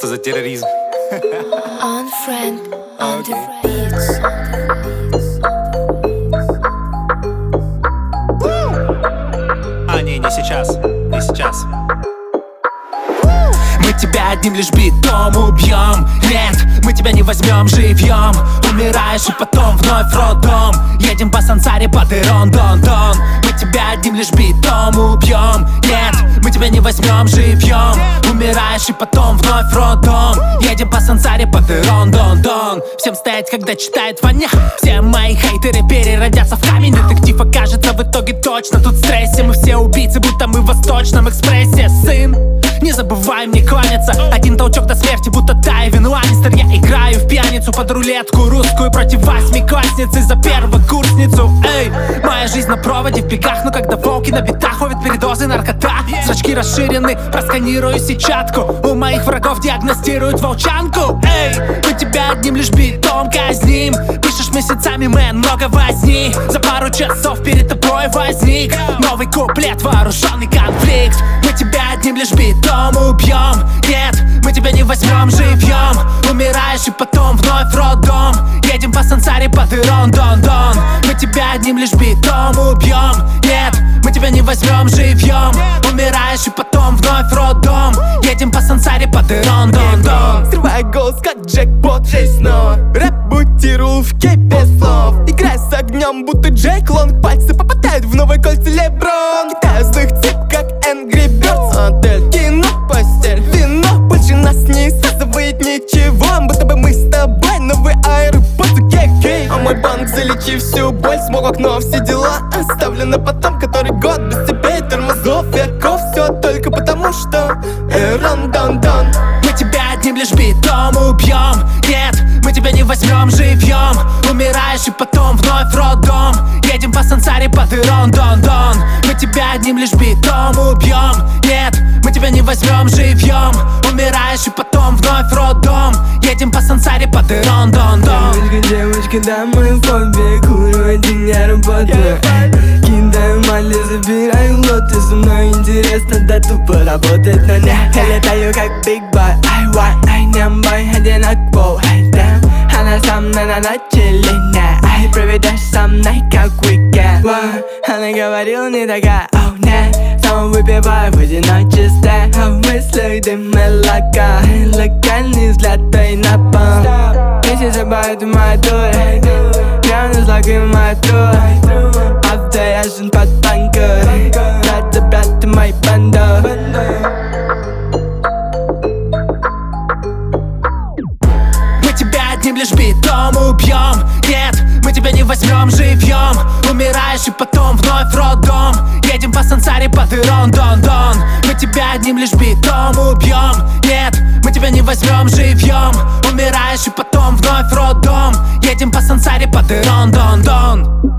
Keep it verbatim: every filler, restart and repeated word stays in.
Что за терроризм? On friend, on the beats. А, не, не сейчас, не сейчас. Мы тебя одним лишь битом убьем. Нет, мы тебя не возьмем живьем. Умираешь и потом вновь в роддом. Едем по Сансаре под Ирон-Дон-Дон. Мы тебя одним лишь битом убьем. Нет, мы тебя не возьмем живьем. Умираешь и потом вновь в роддом. Едем по Сансаре под Ирон-Дон-Дон. Всем стоять, когда читает Ваня. Все мои хейтеры переродятся в камень. Детектив окажется в итоге точно. Тут в стрессе мы все убийцы, будто мы в Восточном экспрессе. Сын, не забывай мне кланяться. Один толчок до смерти, будто Тайвин Ланнистер. Я играю в пьяницу под рулетку русскую против восьмиклассницы за первокурсницу. Эй, моя жизнь на проводе в бегах. Но когда волки на битах ловят передозы наркота, зрачки расширены, просканирую сетчатку. У моих врагов диагностируют волчанку. Эй, мы тебя одним лишь битом казним. Пишешь месяцами, мэн, много возни. За пару часов перед тобой возник новый куплет, вооруженный конфликт. Мы тебя одним лишь битом убьем. Нет, мы тебя не возьмем живьем. Умираешь и потом вновь в роддом. Едем по Сансаре под Ирон-Дон-Дон. Мы тебя одним лишь битом убьем. Нет, мы тебя не возьмем живьем. Умираешь и потом вновь в роддом. Едем по Сансаре под Ирон-Дон-Дон. Срывая голос, как джекпот, жизнь снова. Рэп мутировал в кипе слов. Играя с огнем, будто Джейк Лонг. Пальцы попадают в новые кольца Леброн. Кидаю злых тип, как Angry Birds. Отель, кино, постель, вино. Больше нас не связывает ничего. Будто бы мы с тобой новый аэропорт, кей-кей. А мой банк, залечив всю боль, смог окно, все дела оставлю на потом. Который год без тебя и тормозов, веков. Все только потому, что Ирон-Дон-Дон. Мы тебя одним лишь битом убьем. Нет, мы тебя не возьмем живьем. Умираешь и потом вновь в роддом. Едем по Сансаре под Ирон-Дон-Дон. Мы тебя одним лишь битом убьем. Нет, мы тебя не возьмем живьем. Умираешь и потом вновь в роддом. Едем по Сансаре под Ирон-Дон-Дон. Девочка, девочка, да мы в фобе. Курю один, я работаю. Кидаю мали, забираю лоты. Со мной интересно, да тупо работать, но нет. Я летаю как Big Boy, I want, I нямбой, одинок ай, damn. Она со мной на начале, ай, проведешь со мной как уикенд. Она говорила не такая, оу, нет. Сам выпиваю в одиночестве, а в мыслях дым и лака. Локальный взгляд, твой напал. Месяц забавит в моей дуре. Пьяный злак и моя тур. Автояжен под банкой. Брат за брат, ты мой банда. Одним лишь битом убьем. Нет, мы тебя не возьмем живьем. Умираешь и потом вновь в роддом. Едем по Сансаре под Ирон-Дон-Дон. Мы тебя одним лишь битом убьем. Нет, мы тебя не возьмем живьем. Умираешь и потом вновь в роддом. Едем по Сансаре под Ирон-Дон-Дон.